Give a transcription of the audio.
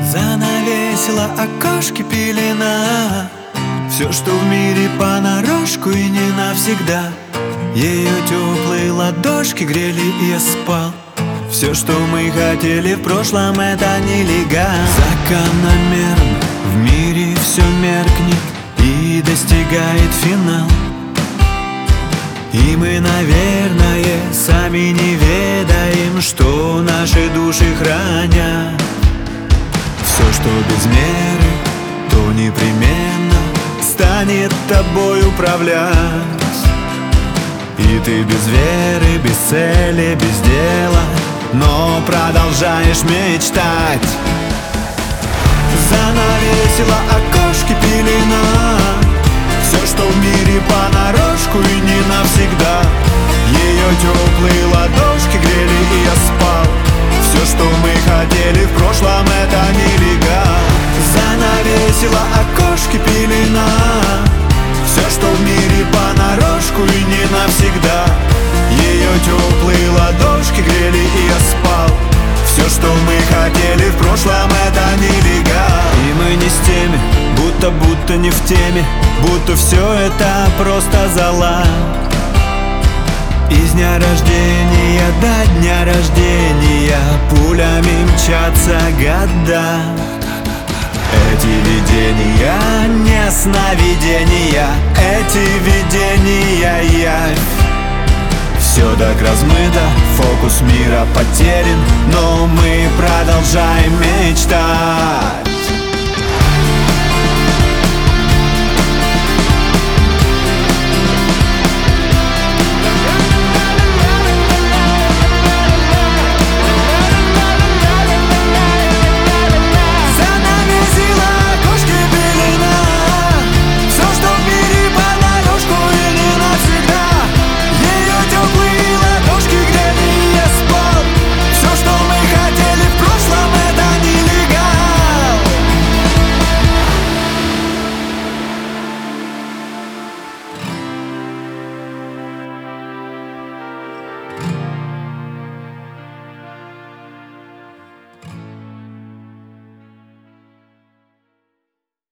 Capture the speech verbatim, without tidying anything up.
Занавесила окошки пелена, все, что в мире понарошку и не навсегда. Ее теплые ладошки грели, и я спал. Все, что мы хотели в прошлом, это нелегально. Закономерно в мире все меркнет и достигает финал. И мы, наверное, сами не ведаем, что наши души хранят. Все, что без меры, то непременно станет тобой управлять. И ты без веры, без цели, без дела, но продолжаешь мечтать. Занавесила окошки пелена, все, что в мире понарошку и не навсегда. Ее теплые ладошки грели, и я спал. Все, что мы хотели в прошлом, это нелегально. Занавесила окошки пелена, все, что в мире понарошку и не навсегда. Ее теплые ладошки грели, и я спал. Все, что мы хотели в прошлом, это нелегально. И мы не с теми, будто, будто не в теме, будто все это просто зала. Из дня рождения до дня рождения пулями мчатся года. Эти видения не сновидения, эти видения явь. Все так размыто, фокус мира потерян, но мы продолжаем мечтать.